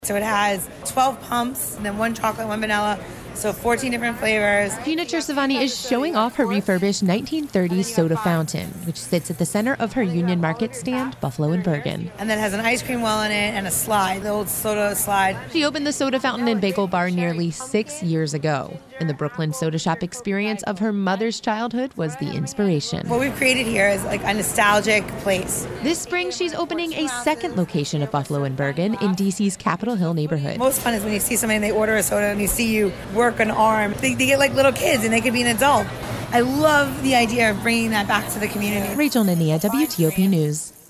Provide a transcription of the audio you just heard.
So it has 12 pumps, and then 1 chocolate, 1 vanilla, so 14 different flavors. Gina Chersavani is showing off her refurbished 1930s soda fountain, which sits at the center of her Union Market stand, Buffalo and Bergen. And then it has an ice cream well in it and a slide, the old soda slide. She opened the soda fountain and bagel bar nearly 6 years ago, and the Brooklyn Soda Shop experience of her mother's childhood was the inspiration. What we've created here is like a nostalgic place. This spring, she's opening a second location of Buffalo and Bergen in DC's Capitol Hill neighborhood. Most fun is when you see somebody and they order a soda and you see you work an arm. They get like little kids and they could be an adult. I love the idea of bringing that back to the community. Rachel Nania, WTOP News.